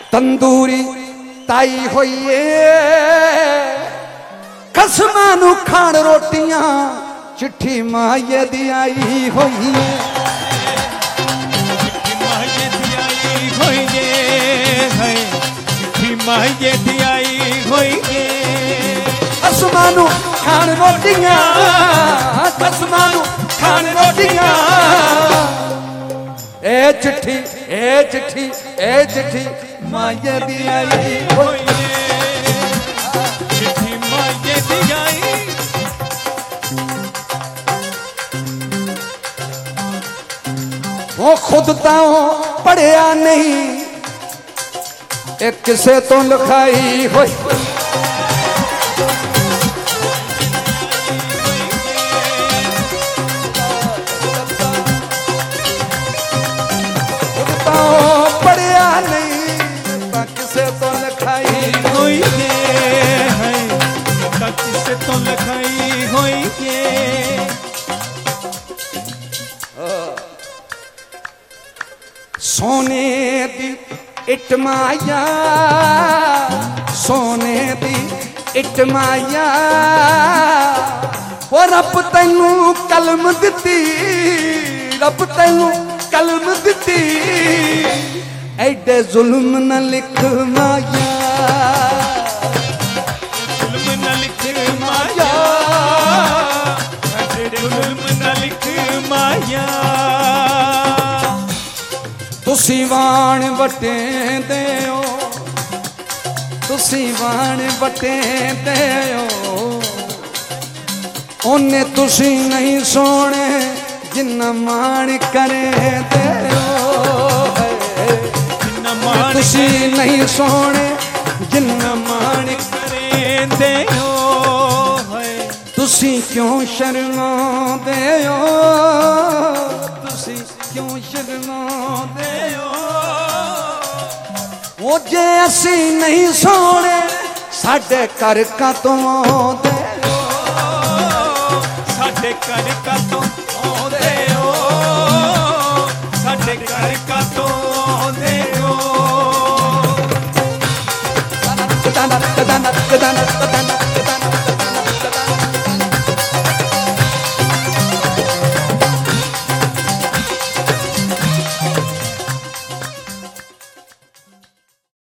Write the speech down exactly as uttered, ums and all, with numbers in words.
तंदूरी ताई होइए कसमां नू खाण रोटियां चिट्ठी माये दी आई होइए माये दी आई होइए कसमां नू खाण रोटियां कसमां नू खाण रोटियां ए चिट्ठी ए चिट्ठी ए चिट्ठी माये दी आई होइए चिट्ठी माये दी आई वो खुद तां पढ़िया नहीं एक किसे तो लिखाई होई खुद तां पढ़िया नहीं किसे तो लिखाई होई है किसे तो लिखाई होई है सोने दी इट माया सोने दी इट माया वो रब तैनू कलम दिती रब तैनू कलम दिती ऐडे जुल्म न लिख माया जुल्म न लिख माया ऐडे जुल्म न लिख माया तुसी वाण वटे देओ तुसी वाण वटे देओ ओने तुसी नहीं सोने जिन्ना मान करे देओ तुसी नहीं सोने जिन्ना मान करे देओ तुसी क्यों शर्मांदे हो तुसी क्यों शर्मांदे हो वो जे असी नहीं सोने साडे घर का तो आउंदे हो साडे घर का तो आउंदे हो साडे घर का तो आउंदे हो दाना दाना दाना दाना